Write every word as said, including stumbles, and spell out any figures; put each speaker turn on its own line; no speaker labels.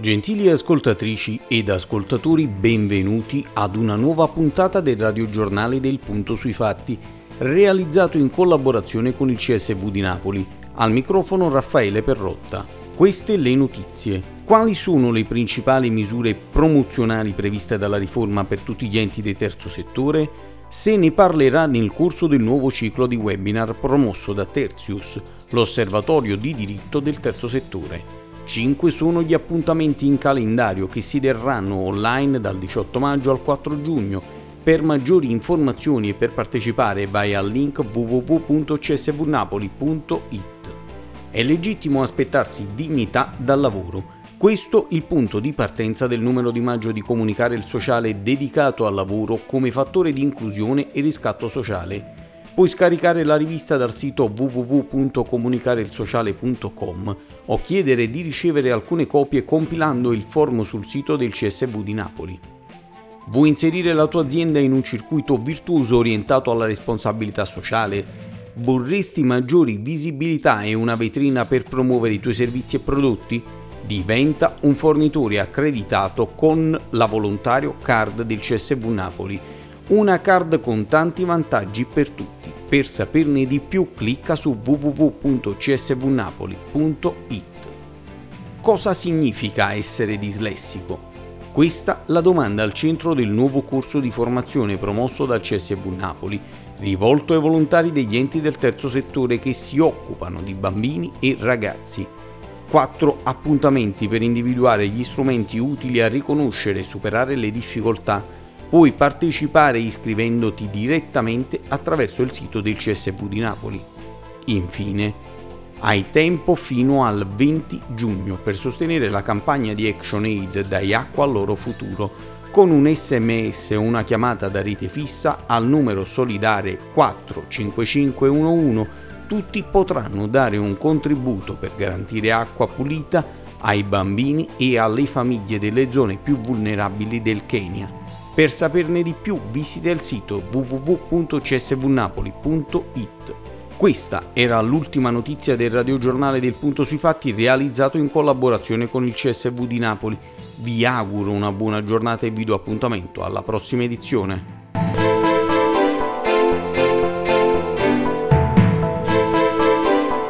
Gentili ascoltatrici ed ascoltatori, benvenuti ad una nuova puntata del radiogiornale del Punto sui Fatti, realizzato in collaborazione con il C S V di Napoli. Al microfono Raffaele Perrotta. Queste le notizie. Quali sono le principali misure promozionali previste dalla riforma per tutti gli enti del terzo settore? Se ne parlerà nel corso del nuovo ciclo di webinar promosso da Tertius, l'osservatorio di diritto del terzo settore. Cinque sono gli appuntamenti in calendario che si terranno online dal diciotto maggio al quattro giugno. Per maggiori informazioni e per partecipare vai al link w w w punto c s v napoli punto i t. È legittimo aspettarsi dignità dal lavoro. Questo il punto di partenza del numero di maggio di Comunicare il Sociale dedicato al lavoro come fattore di inclusione e riscatto sociale. Puoi scaricare la rivista dal sito w w w punto comunicare il sociale punto com o chiedere di ricevere alcune copie compilando il form sul sito del C S V di Napoli. Vuoi inserire la tua azienda in un circuito virtuoso orientato alla responsabilità sociale? Vorresti maggiori visibilità e una vetrina per promuovere i tuoi servizi e prodotti? Diventa un fornitore accreditato con la Volontario Card del C S V Napoli. Una card con tanti vantaggi per tutti. Per saperne di più clicca su w w w punto c s v napoli punto i t. Cosa significa essere dislessico? Questa la domanda al centro del nuovo corso di formazione promosso dal C S V Napoli, rivolto ai volontari degli enti del terzo settore che si occupano di bambini e ragazzi. Quattro appuntamenti per individuare gli strumenti utili a riconoscere e superare le difficoltà. Puoi partecipare iscrivendoti direttamente attraverso il sito del C S V di Napoli. Infine, hai tempo fino al venti giugno per sostenere la campagna di ActionAid Dai acqua al loro futuro con un S M S o una chiamata da rete fissa al numero solidale quattro cinque cinque uno uno. Tutti potranno dare un contributo per garantire acqua pulita ai bambini e alle famiglie delle zone più vulnerabili del Kenya. Per saperne di più visita il sito w w w punto c s v napoli punto i t. Questa era l'ultima notizia del radiogiornale del Punto sui Fatti realizzato in collaborazione con il C S V di Napoli. Vi auguro una buona giornata e vi do appuntamento alla prossima edizione.